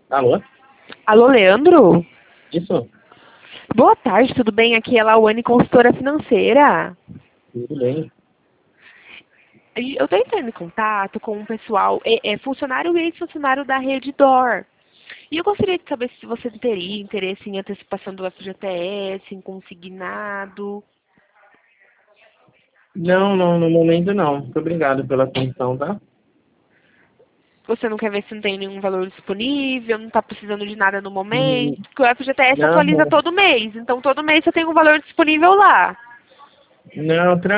Alô? Alô, Leandro? Isso? Boa tarde, tudo bem? Aqui é a Lawane, consultora financeira. Tudo bem. Eu estou entrando em contato com um pessoal, funcionário e ex-funcionário da Redditor. E eu gostaria de saber se você teria interesse em antecipação do FGTS, em consignado. Não, no momento não. Muito obrigado pela atenção, tá? Você não quer ver se não tem nenhum valor disponível, não está precisando de nada no Hum, momento, porque o FGTS Não, atualiza todo mês, então todo mês você tem um valor disponível lá. não,